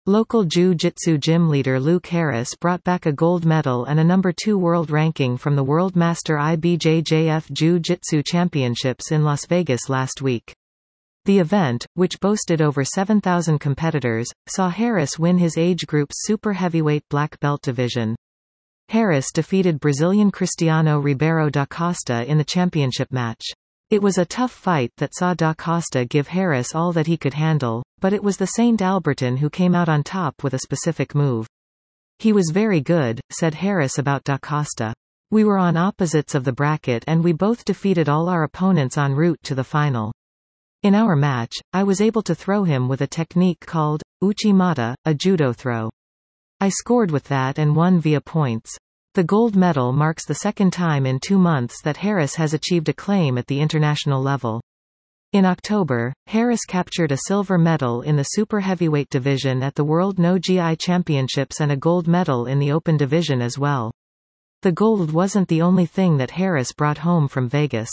Local Jiu-Jitsu gym leader Luke Harris brought back a gold medal and a number 2 world ranking from the World Master IBJJF Jiu-Jitsu Championships in Las Vegas last week. The event, which boasted over 7,000 competitors, saw Harris win his age group's super heavyweight black belt division. Harris defeated Brazilian Cristiano Ribeiro da Costa in the championship match. It was a tough fight that saw da Costa give Harris all that he could handle, but it was the Saint Albertan who came out on top with a specific move. "He was very good," said Harris about da Costa. "We were on opposites of the bracket and we both defeated all our opponents en route to the final. In our match, I was able to throw him with a technique called Uchimata, a judo throw. I scored with that and won via points." The gold medal marks the second time in 2 months that Harris has achieved acclaim at the international level. In October, Harris captured a silver medal in the super heavyweight division at the World No-Gi Championships and a gold medal in the open division as well. The gold wasn't the only thing that Harris brought home from Vegas.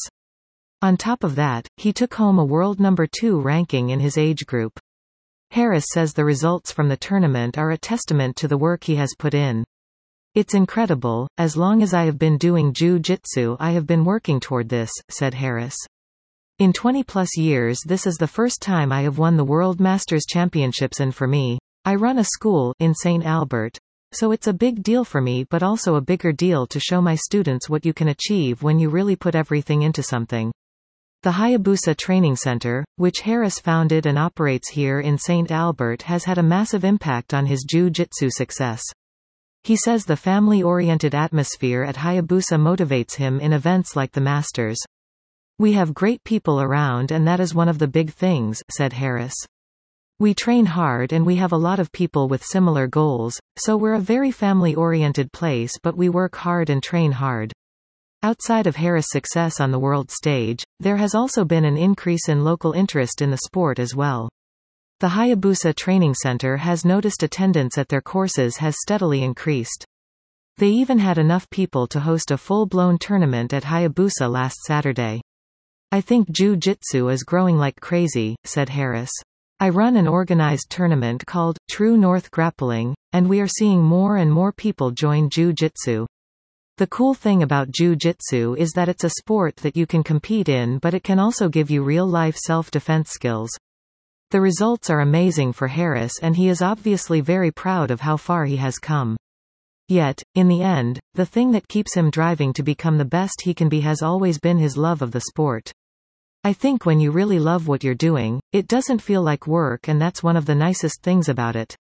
On top of that, he took home a world number 2 ranking in his age group. Harris says the results from the tournament are a testament to the work he has put in. "It's incredible, as long as I have been doing jiu-jitsu I have been working toward this," said Harris. "In 20-plus years this is the first time I have won the World Masters Championships, and for me, I run a school in St. Albert. So it's a big deal for me, but also a bigger deal to show my students what you can achieve when you really put everything into something." The Hayabusa Training Center, which Harris founded and operates here in St. Albert, has had a massive impact on his jiu-jitsu success. He says the family-oriented atmosphere at Hayabusa motivates him in events like the Masters. "We have great people around and that is one of the big things," said Harris. "We train hard and we have a lot of people with similar goals, so we're a very family-oriented place, but we work hard and train hard." Outside of Harris' success on the world stage, there has also been an increase in local interest in the sport as well. The Hayabusa Training Center has noticed attendance at their courses has steadily increased. They even had enough people to host a full-blown tournament at Hayabusa last Saturday. "I think jiu-jitsu is growing like crazy," said Harris. "I run an organized tournament called True North Grappling, and we are seeing more and more people join jiu-jitsu. The cool thing about jiu-jitsu is that it's a sport that you can compete in, but it can also give you real-life self-defense skills." The results are amazing for Harris and he is obviously very proud of how far he has come. Yet, in the end, the thing that keeps him driving to become the best he can be has always been his love of the sport. "I think when you really love what you're doing, it doesn't feel like work, and that's one of the nicest things about it."